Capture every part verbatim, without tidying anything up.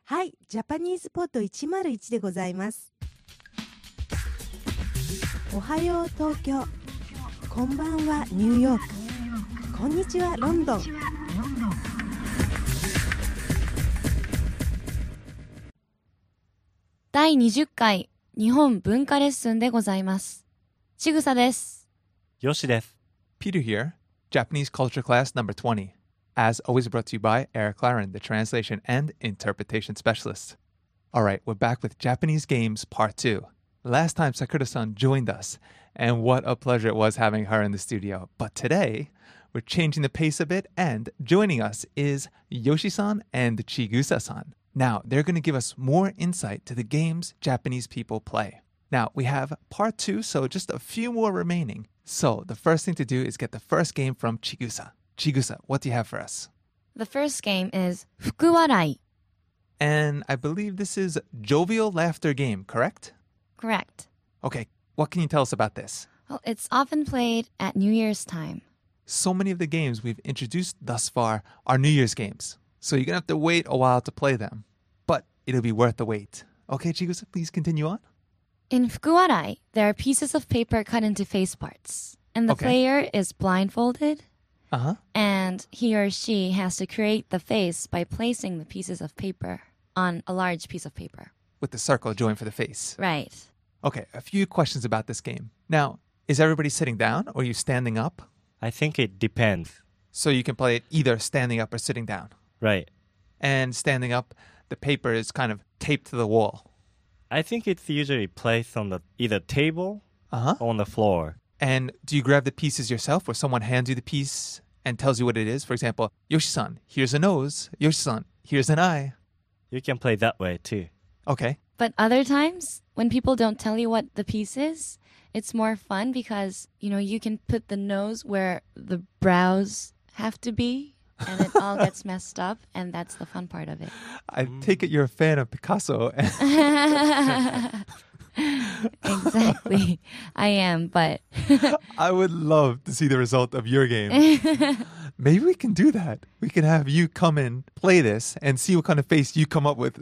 はい、ジャパニーズポットいちまるいちでございます。おはよう東京、こんばんはニューヨーク、こんにちはロンドン。 だいにじゅっかい日本文化レッスンでございます。ちぐさです。 よしです。 Peter here, Japanese Culture Class number twenty. As always brought to you by Eric Laren, the translation and interpretation specialist. All right, we're back with Japanese Games Part two. Last time Sakura-san joined us, and what a pleasure it was having her in the studio. But today, we're changing the pace a bit, and joining us is Yoshi-san and Chigusa-san. Now, they're going to give us more insight to the games Japanese people play. Now, we have Part two, so just a few more remaining. So, the first thing to do is get the first game from Chigusa. Chigusa, what do you have for us? The first game is 福笑い. And I believe this is Jovial Laughter Game, correct? Correct. Okay, what can you tell us about this? Well, it's often played at New Year's time. So many of the games we've introduced thus far are New Year's games, so you're going to have to wait a while to play them. But it'll be worth the wait. Okay, Chigusa, please continue on. In 福笑い, there are pieces of paper cut into face parts, and the Okay. player is blindfolded. Uh-huh. And he or she has to create the face by placing the pieces of paper on a large piece of paper. With the circle joined for the face. Right. Okay, a few questions about this game. Now, is everybody sitting down or are you standing up? I think it depends. So you can play it either standing up or sitting down. Right. And standing up, the paper is kind of taped to the wall. I think it's usually placed on the either table Uh-huh. or on the floor. And do you grab the pieces yourself or someone hands you the piece and tells you what it is? For example, Yoshi-san, here's a nose. Yoshi-san, here's an eye. You can play that way too. Okay. But other times, when people don't tell you what the piece is, it's more fun because, you know, you can put the nose where the brows have to be and it all gets messed up, and that's the fun part of it. I take it you're a fan of Picasso. Exactly. I am, but I would love to see the result of your game. Maybe we can do that. We can have you come in, play this, and see what kind of face you come up with.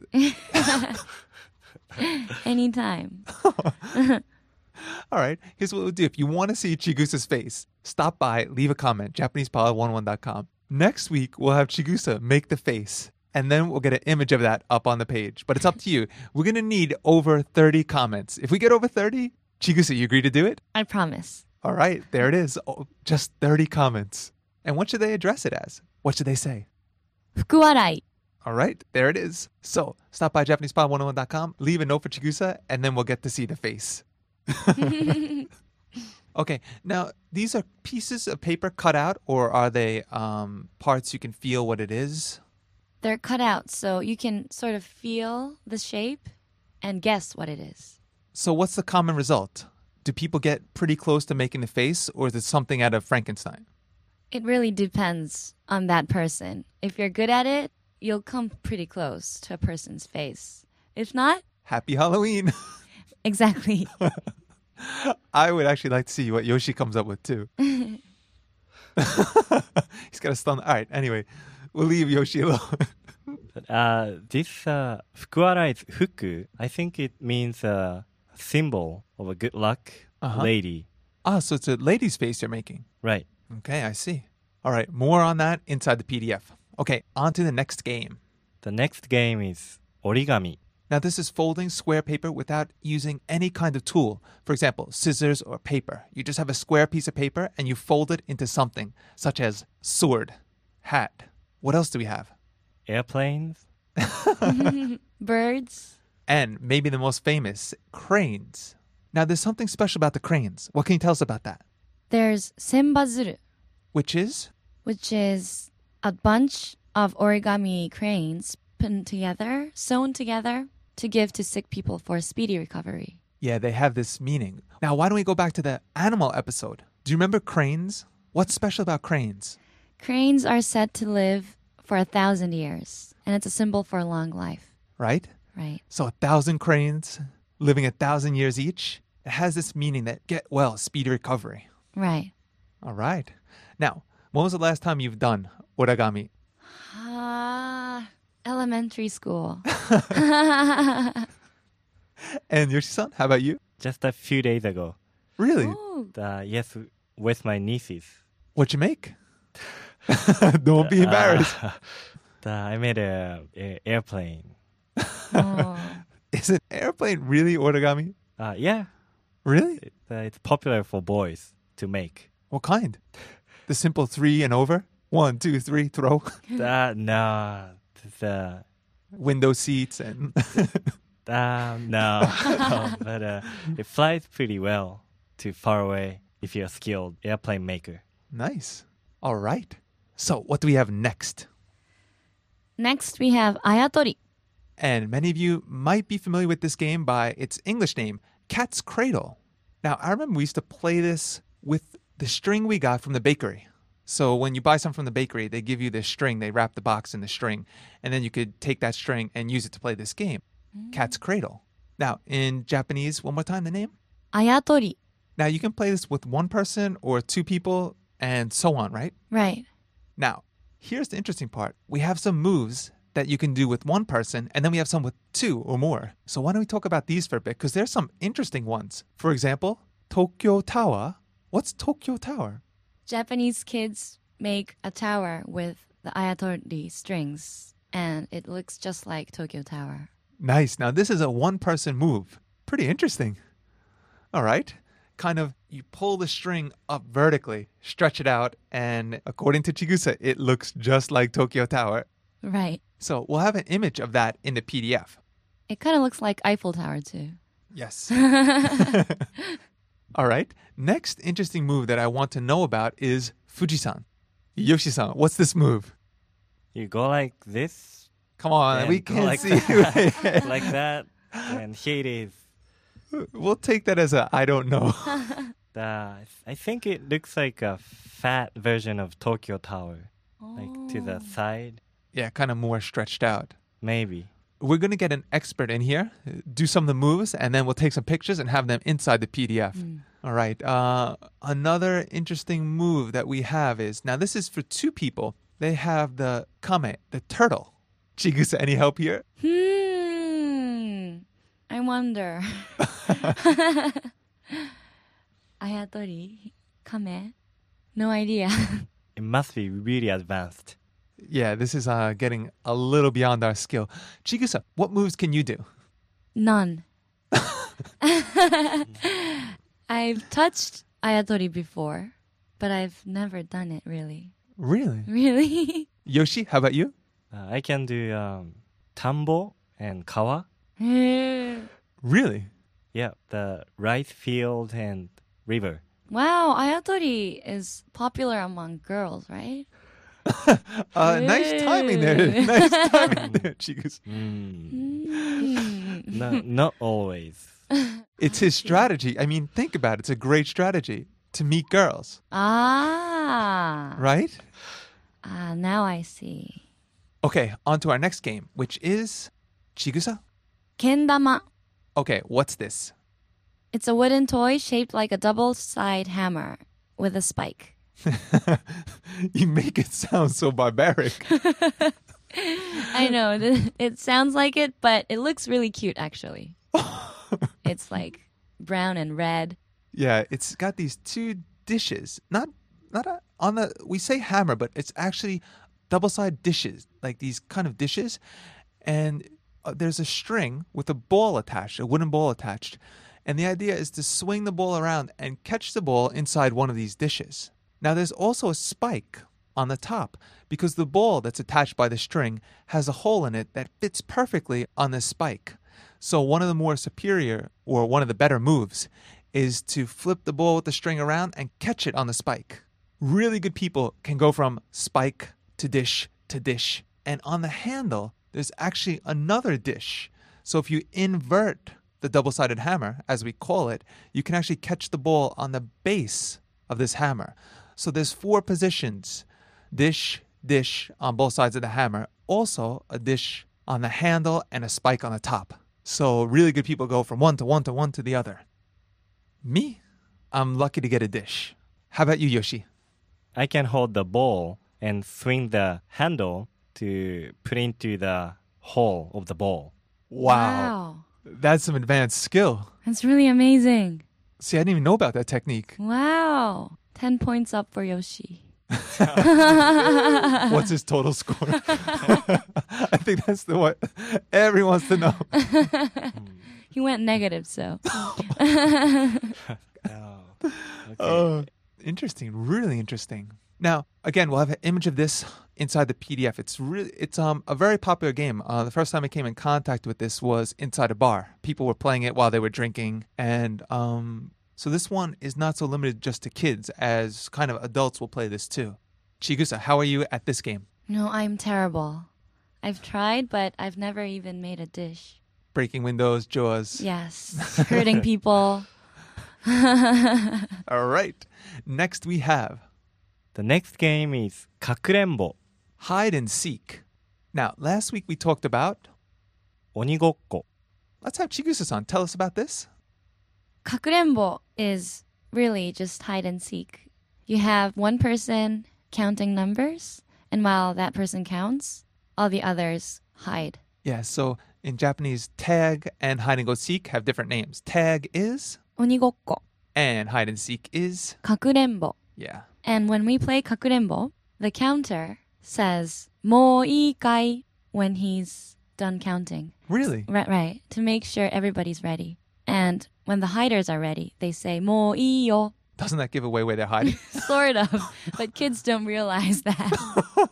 Anytime. All right, here's what we'll do. If you want to see Chigusa's face, stop by, leave a comment, japanese pod one oh one dot com. Next week, we'll have Chigusa make the face, and then we'll get an image of that up on the page. But it's up to you. We're going to need over thirty comments. If we get over thirty, Chigusa, you agree to do it? I promise. All right, there it is. Oh, just thirty comments. And what should they address it as? What should they say? 福笑い. All right, there it is. So stop by japanese pod one oh one dot com, leave a note for Chigusa, and then we'll get to see the face. Okay, now these are pieces of paper cut out, or are they um, parts you can feel what it is? They're cut out so you can sort of feel the shape and guess what it is. So what's the common result? Do people get pretty close to making the face, or is it something out of Frankenstein? It really depends on that person. If you're good at it, you'll come pretty close to a person's face. If not, Happy Halloween! exactly. I would actually like to see what Yoshi comes up with, too. He's got a stun. All right, anyway, we'll leave Yoshi alone. But, uh, this uh, 福笑い fuku, I think it means a symbol of a good luck Uh-huh. lady. Ah, so it's a lady's face you're making. Right. Okay, I see. All right, more on that inside the P D F. Okay, on to the next game. The next game is origami. Now, this is folding square paper without using any kind of tool. For example, scissors or paper. You just have a square piece of paper and you fold it into something, such as sword, hat. What else do we have? Airplanes. Birds. And maybe the most famous, cranes. Now, there's something special about the cranes. What can you tell us about that? There's senbazuru, Which is? which is a bunch of origami cranes put together, sewn together to give to sick people for speedy recovery. Yeah, they have this meaning. Now, why don't we go back to the animal episode? Do you remember cranes? What's special about cranes? Cranes are said to live for a thousand years, and it's a symbol for a long life. Right? Right. So a thousand cranes living a thousand years each. It has this meaning that get well, speedy recovery. Right. All right. Now, when was the last time you've done origami? Uh, Elementary school. And Yoshi-san, how about you? Just a few days ago. Really? Ooh. Uh, yes, with my nieces. What'd you make? Don't be embarrassed. Uh, the, I made a, a airplane. Oh. Is an airplane really origami? Uh, yeah, Really? it, uh, it's popular for boys to make. What kind? The simple three and over? One, two, three, throw. Uh, no, the Window seats and... um, no, no, but uh, it flies pretty well to far away if you're a skilled airplane maker. Nice. All right. So what do we have next? Next, we have Ayatori. And many of you might be familiar with this game by its English name, Cat's Cradle. Now, I remember we used to play this with the string we got from the bakery. So when you buy some from the bakery, they give you this string. They wrap the box in the string. And then you could take that string and use it to play this game, Cat's Cradle. Now, in Japanese, one more time, the name? Ayatori. Now, you can play this with one person or two people and so on, right? Right. Now, here's the interesting part. We have some moves that you can do with one person, and then we have some with two or more. So why don't we talk about these for a bit? Because there's some interesting ones. For example, Tokyo Tower. What's Tokyo Tower? Japanese kids make a tower with the Ayatori strings, and it looks just like Tokyo Tower. Nice. Now, this is a one-person move. Pretty interesting. All right. Kind of, you pull the string up vertically, stretch it out, and according to Chigusa, it looks just like Tokyo Tower. Right. So we'll have an image of that in the P D F. It kind of looks like Eiffel Tower, too. Yes. All right. Next interesting move that I want to know about is Fuji-san. Yoshi-san, what's this move? You go like this, Come on, and we go can't like see. that, like that, and here it is. We'll take that as a I don't know. Uh, I think it looks like a fat version of Tokyo Tower, like to the side, Yeah, kind of more stretched out. maybe. We're going to get an expert in here, do some of the moves, and then we'll take some pictures and have them inside the P D F. All right. Uh, another interesting move that we have is, now this is for two people. They have the kame, the turtle. Chigusa, any help here? Hmm. I wonder. Ayatori. Kame. No idea. It must be really advanced. Yeah, this is uh, getting a little beyond our skill. Chigusa, what moves can you do? None. I've touched Ayatori before, but I've never done it really. Really? Really? Yoshi, how about you? Uh, I can do um, tambo and kawa. Really? Yeah, the rice field and river. Wow, Ayatori is popular among girls, right? Uh, nice timing there. Nice timing there, Chigusa. Mm. Mm. No, not always. It's his strategy. I mean, think about it. It's a great strategy to meet girls, Ah. right? Ah, now I see. Okay, on to our next game, which is Chigusa. Kendama. Okay, what's this? It's a wooden toy shaped like a double-sided hammer with a spike. You make it sound so barbaric. I know, th- it sounds like it, but it looks really cute, actually. It's like brown and red. Yeah, it's got these two dishes. Not not a, on the we say hammer, but it's actually double-sided dishes, like these kind of dishes. And uh, there's a string with a ball attached, a wooden ball attached. And the idea is to swing the ball around and catch the ball inside one of these dishes. Now, there's also a spike on the top because the ball that's attached by the string has a hole in it that fits perfectly on this spike. So one of the more superior or one of the better moves is to flip the ball with the string around and catch it on the spike. Really good people can go from spike to dish to dish. And on the handle, there's actually another dish. So if you invert the double-sided hammer, as we call it, you can actually catch the ball on the base of this hammer. So there's four positions: dish, dish on both sides of the hammer, also a dish on the handle and a spike on the top. So really good people go from one to one to one to the other. Me, I'm lucky to get a dish. How about you, Yoshi? I can hold the ball and swing the handle to put into the hole of the ball. Wow. That's some advanced skill. That's really amazing. See, I didn't even know about that technique. Wow. ten points up for Yoshi. What's his total score? I think that's the what everyone wants to know. He went negative, so. Oh, okay. Oh, interesting. Really interesting. Now, again, we'll have an image of this inside the P D F. It's really, it's um a very popular game. Uh, the first time I came in contact with this was inside a bar. People were playing it while they were drinking, and um, so this one is not so limited just to kids, as kind of adults will play this too. Chigusa, how are you at this game? No, I'm terrible. I've tried, but I've never even made a dish. Breaking windows, jaws. Yes. Hurting people. All right. Next we have The next game is かくれんぼ hide and seek. Now, last week we talked about. 鬼ごっこ Let's have Chigusa-san tell us about this. Kakurenbo is really just hide and seek. You have one person counting numbers, and while that person counts, all the others hide. Yeah, so in Japanese, tag and hide and go seek have different names. Tag is, Onigokko. and hide and seek is. Kakurenbo. Yeah. And when we play kakurenbo, the counter says mo ii kai when he's done counting. Really? Right, right. To make sure everybody's ready. And when the hiders are ready, they say mo ii yo. Doesn't that give away where they're hiding? Sort of. But kids don't realize that.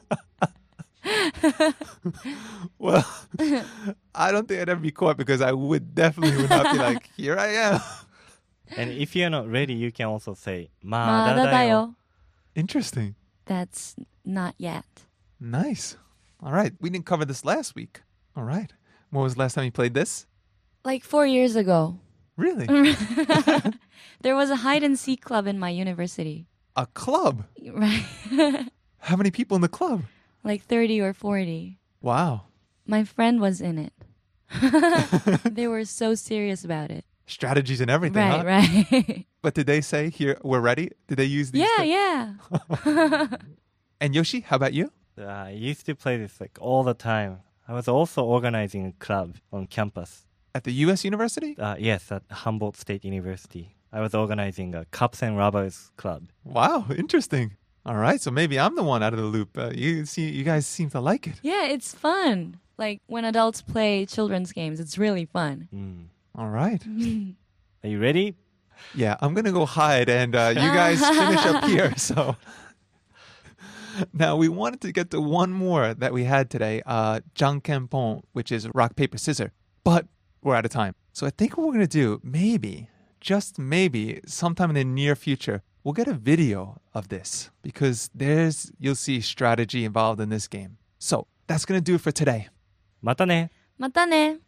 Well, I don't think I'd ever be caught because I would definitely would not be like, here I am. And if you're not ready, you can also say ま Ma だ da だよ da yo. Interesting. That's not yet. Nice. All right. We didn't cover this last week. All right. When was the last time you played this? Like four years ago. Really? There was a hide and seek club in my university. A club? Right. How many people in the club? Like thirty or forty. Wow. My friend was in it. They were so serious about it. Strategies and everything, Right, huh? right. But did they say, here, we're ready? Did they use these? Yeah, things? yeah. And Yoshi, how about you? Uh, I used to play this like all the time. I was also organizing a club on campus. At the U S University? Uh, yes, at Humboldt State University. I was organizing a cups and rubbers club. Wow, interesting. All right, so maybe I'm the one out of the loop. Uh, you see, you guys seem to like it. Yeah, it's fun. Like when adults play children's games, it's really fun. Mm. All right. Are you ready? Yeah, I'm going to go hide and uh, you guys finish up here. So now we wanted to get to one more that we had today, uh, Jankenpon, which is rock, paper, scissors. But we're out of time. So I think what we're going to do, maybe, just maybe, sometime in the near future, we'll get a video of this because there's, you'll see strategy involved in this game. So that's going to do it for today. またね。 またね。